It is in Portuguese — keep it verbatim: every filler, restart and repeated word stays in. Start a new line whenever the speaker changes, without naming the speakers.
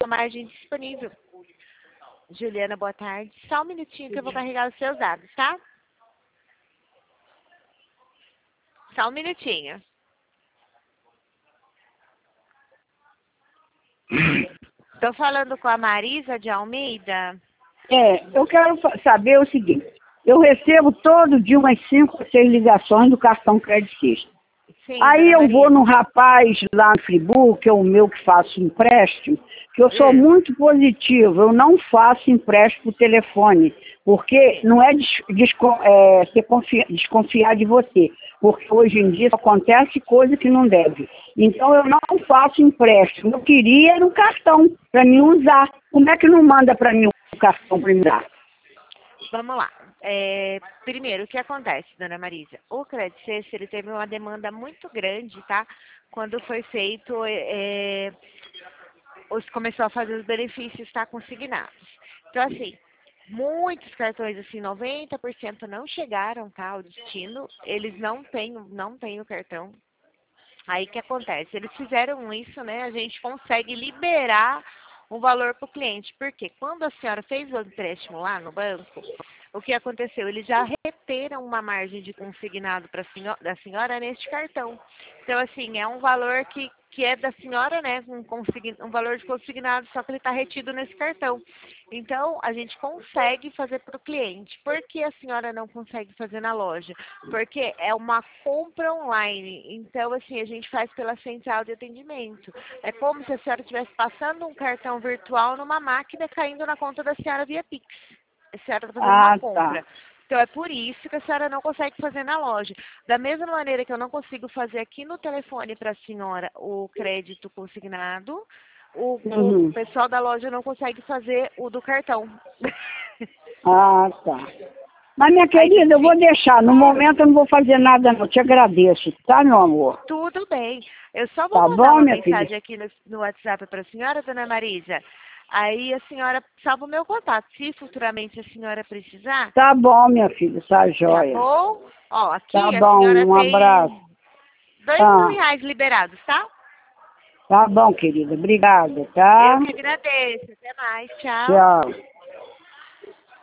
uma margem disponível. Juliana, boa tarde. Só um minutinho que eu vou carregar os seus dados, tá? Só um minutinho. Estou falando com a Marisa de Almeida.
É, eu quero saber o seguinte. Eu recebo todo dia umas cinco ou seis ligações do cartão Credit System.
Sim,
Aí eu
Marisa.
vou num rapaz lá no Friburgo, que é o meu que faço empréstimo, que eu sou
Hum.
muito positivo, eu não faço empréstimo por telefone, porque não é, des, desco, é você confia, desconfiar de você, porque hoje em dia acontece coisa que não deve. Então eu não faço empréstimo, eu queria um cartão para mim usar. Como é que não manda para mim um cartão para me dar?
Vamos lá. É, primeiro, o que acontece, dona Marisa? O Credit System, ele teve uma demanda muito grande, tá? Quando foi feito, é, os, começou a fazer os benefícios, tá? Consignados. Então, assim, muitos cartões, assim, noventa por cento não chegaram, tá? Ao destino. Eles não têm, não têm o cartão. Aí, o que acontece? Eles fizeram isso, né? A gente consegue liberar um valor para o cliente. Porque quando a senhora fez o empréstimo lá no banco, o que aconteceu? Eles já reteram uma margem de consignado para senhora, da senhora neste cartão. Então, assim, é um valor que, que é da senhora, né? Um, consign, um valor de consignado, só que ele está retido nesse cartão. Então, a gente consegue fazer para o cliente. Por que a senhora não consegue fazer na loja? Porque é uma compra online. Então, assim, a gente faz pela central de atendimento. É como se a senhora estivesse passando um cartão virtual numa máquina caindo na conta da senhora via Pix. A senhora está fazendo
Ah,
uma compra.
tá.
Então, é por isso que a senhora não consegue fazer na loja. Da mesma maneira que eu não consigo fazer aqui no telefone para a senhora o crédito consignado, o, o
Uhum.
pessoal da loja não consegue fazer o do cartão.
Ah, tá. Mas, minha
Aí,
querida, eu
sim,
vou deixar. No momento eu não vou fazer nada, não. Te agradeço, tá, meu amor?
tudo bem. Eu só vou
Tá
mandar
bom,
uma
minha filha?
mensagem aqui no, no WhatsApp para a senhora, dona Marisa. Aí a senhora salva o meu contato. Se futuramente a senhora precisar,
Tá bom, minha filha, tá
tá
joia.
bom? Ó,
Tá
aqui a
bom,
senhora
um
tem
abraço.
dois mil
Ah,
reais liberados, tá?
tá bom, querida. Obrigada,
Eu
tá?
que agradeço. Até mais. Tchau.
Tchau.